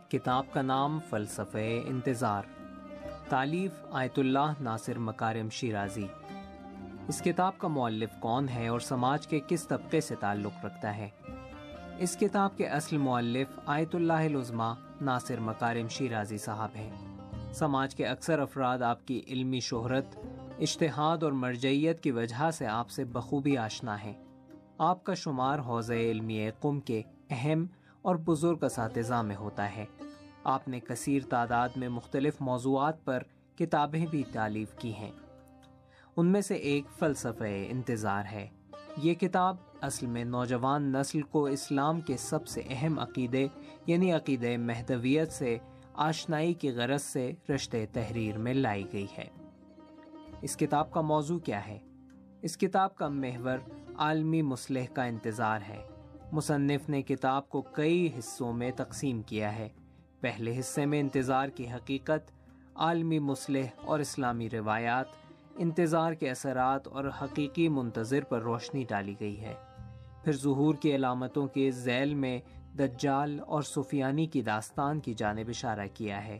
کتاب کا نام فلسفہ انتظار، تالیف آیت اللہ ناصر مکارم شیرازی۔ اس کتاب کا مؤلف کون ہے اور سماج کے کس طبقے سے تعلق رکھتا ہے؟ اس کتاب کے اصل مؤلف آیت اللہ العظمیٰ ناصر مکارم شیرازی صاحب ہیں۔ سماج کے اکثر افراد آپ کی علمی شہرت، اجتہاد اور مرجعیت کی وجہ سے آپ سے بخوبی آشنا ہیں۔ آپ کا شمار حوزہ علمی قم کے اہم اور بزرگ اساتذہ میں ہوتا ہے۔ آپ نے کثیر تعداد میں مختلف موضوعات پر کتابیں بھی تالیف کی ہیں۔ ان میں سے ایک فلسفہ انتظار ہے۔ یہ کتاب اصل میں نوجوان نسل کو اسلام کے سب سے اہم عقیدے یعنی عقیدہ مہدویت سے آشنائی کی غرض سے رشتہ تحریر میں لائی گئی ہے۔ اس کتاب کا موضوع کیا ہے؟ اس کتاب کا محور عالمی مصلح کا انتظار ہے۔ مصنف نے کتاب کو کئی حصوں میں تقسیم کیا ہے۔ پہلے حصے میں انتظار کی حقیقت، عالمی مصلح اور اسلامی روایات، انتظار کے اثرات اور حقیقی منتظر پر روشنی ڈالی گئی ہے۔ پھر ظہور کی علامتوں کے ذیل میں دجال اور سفیانی کی داستان کی جانب اشارہ کیا ہے۔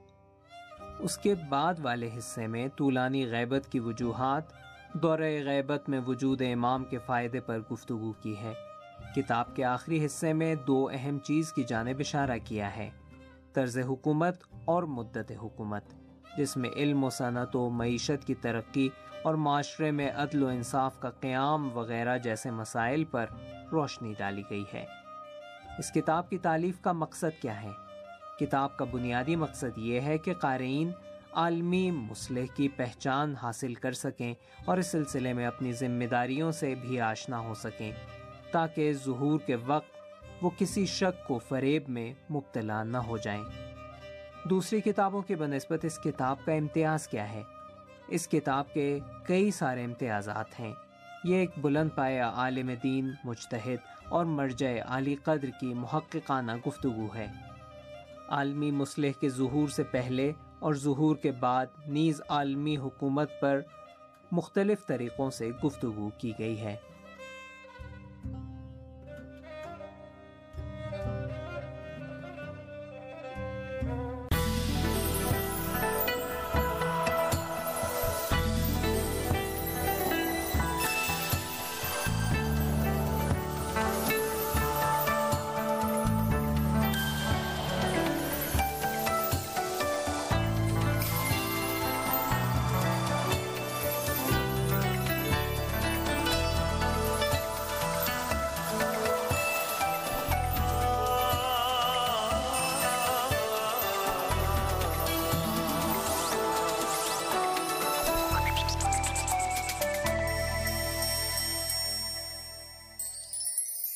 اس کے بعد والے حصے میں طولانی غیبت کی وجوہات، دورہ غیبت میں وجود امام کے فائدے پر گفتگو کی ہے۔ کتاب کے آخری حصے میں دو اہم چیز کی جانب اشارہ کیا ہے: طرز حکومت اور مدت حکومت، جس میں علم و صنعت و معیشت کی ترقی اور معاشرے میں عدل و انصاف کا قیام وغیرہ جیسے مسائل پر روشنی ڈالی گئی ہے۔ اس کتاب کی تالیف کا مقصد کیا ہے؟ کتاب کا بنیادی مقصد یہ ہے کہ قارئین عالمی مصلح کی پہچان حاصل کر سکیں اور اس سلسلے میں اپنی ذمہ داریوں سے بھی آشنا ہو سکیں، تاکہ ظہور کے وقت وہ کسی شک و فریب میں مبتلا نہ ہو جائیں۔ دوسری کتابوں کی بنسبت اس کتاب کا امتیاز کیا ہے؟ اس کتاب کے کئی سارے امتیازات ہیں۔ یہ ایک بلند پایہ عالم دین، مجتہد اور مرجع عالی قدر کی محققانہ گفتگو ہے۔ عالمی مصلح کے ظہور سے پہلے اور ظہور کے بعد نیز عالمی حکومت پر مختلف طریقوں سے گفتگو کی گئی ہے۔